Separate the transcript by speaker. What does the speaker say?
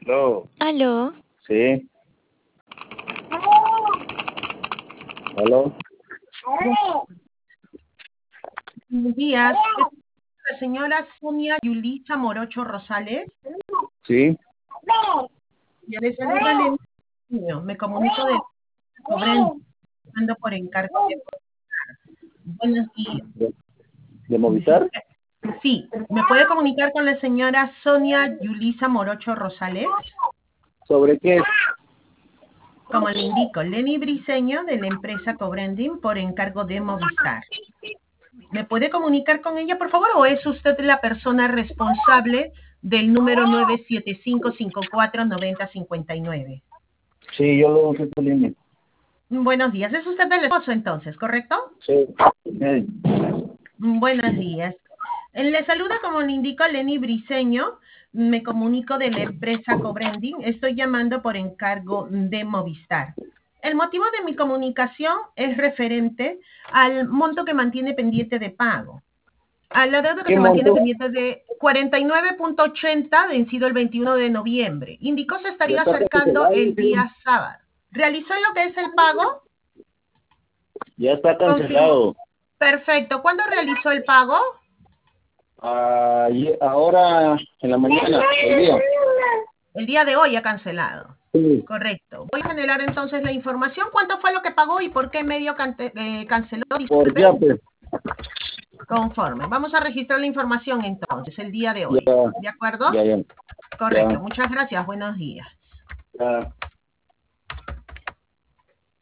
Speaker 1: Aló.
Speaker 2: Aló.
Speaker 1: Sí. Aló.
Speaker 3: Buenos días. Es la señora Sonia Yulisa Morocho Rosales.
Speaker 1: Sí.
Speaker 3: Ya le saluda Lenny. Me comunico de Cobren, ando por encargo de... Buenos días.
Speaker 1: ¿De Movistar?
Speaker 3: Sí, ¿me puede comunicar con la señora Sonia Yulisa Morocho Rosales?
Speaker 1: ¿Sobre qué?
Speaker 3: Como le indico, Lenny Briseño de la empresa Cobrending por encargo de Movistar. ¿Me puede comunicar con ella, por favor, o es usted la persona responsable del número 975549059?
Speaker 1: Sí, yo lo uso tu línea.
Speaker 3: Buenos días. Es usted el esposo entonces, ¿correcto?
Speaker 1: Sí.
Speaker 3: Buenos días. Le saluda, como le indico, Lenny Briseño. Me comunico de la empresa Cobrending. Estoy llamando por encargo de Movistar. El motivo de mi comunicación es referente al monto que mantiene pendiente de pago. A la deuda que
Speaker 1: ¿Qué
Speaker 3: se mantiene
Speaker 1: monto?
Speaker 3: pendiente de 49.80, vencido el 21 de noviembre. Indicó se
Speaker 1: Ya
Speaker 3: estaría
Speaker 1: está
Speaker 3: acercando
Speaker 1: cancelado.
Speaker 3: el día sábado. ¿Realizó lo que es el pago?
Speaker 1: Ya está
Speaker 3: Confirmo.
Speaker 1: cancelado.
Speaker 3: Perfecto. ¿Cuándo realizó el pago?
Speaker 1: Ahora en la mañana, el día.
Speaker 3: El día de hoy ha cancelado.
Speaker 1: Sí.
Speaker 3: Correcto. Voy a generar entonces la información. ¿Cuánto fue lo que pagó y por qué medio canceló?
Speaker 1: Por
Speaker 3: Disculpe.
Speaker 1: Yape.
Speaker 3: Conforme. Vamos a registrar la información entonces, el día de hoy.
Speaker 1: Ya.
Speaker 3: ¿De acuerdo?
Speaker 1: Ya.
Speaker 3: Correcto.
Speaker 1: Ya.
Speaker 3: Muchas gracias. Buenos días.
Speaker 1: Ya.